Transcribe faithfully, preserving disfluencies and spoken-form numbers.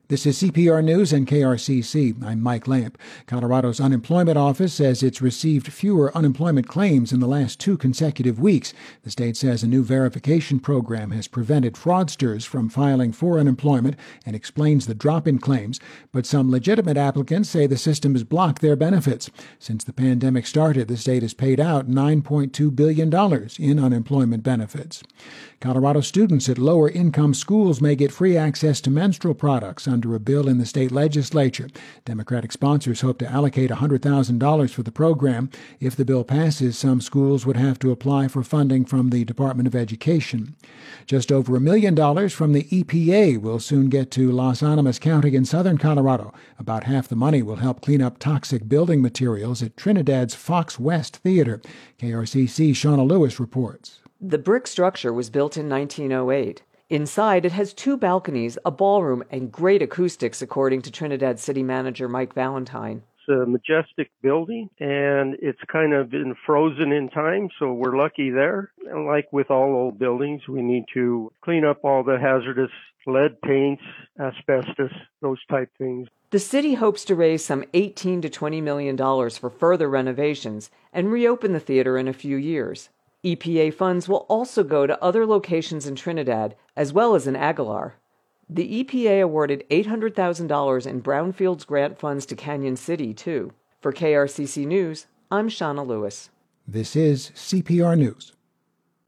This is C P R News and K R C C. I'm Mike Lamp. Colorado's unemployment office says it's received fewer unemployment claims in the last two consecutive weeks. The state says a new verification program has prevented fraudsters from filing for unemployment and explains the drop in claims. But some legitimate applicants say the system has blocked their benefits. Since the pandemic started, the state has paid out nine point two billion dollars in unemployment benefits. Colorado students at lower-income schools may get free access to menstrual products under a bill in the state legislature. Democratic sponsors hope to allocate one hundred thousand dollars for the program. If the bill passes, some schools would have to apply for funding from the Department of Education. Just over a million dollars from the E P A will soon get to Las Animas County in southern Colorado. About half the money will help clean up toxic building materials at Trinidad's Fox West Theater. K R C C Shauna Lewis reports. The brick structure was built in nineteen oh eight. Inside, it has two balconies, a ballroom, and great acoustics, according to Trinidad City Manager Mike Valentine. It's a majestic building, and it's kind of been frozen in time, so we're lucky there. And like with all old buildings, we need to clean up all the hazardous lead paints, asbestos, those type things. The city hopes to raise some eighteen to twenty million dollars for further renovations and reopen the theater in a few years. E P A funds will also go to other locations in Trinidad, as well as in Aguilar. The E P A awarded eight hundred thousand dollars in Brownfields grant funds to Canyon City, too. For K R C C News, I'm Shauna Lewis. This is C P R News.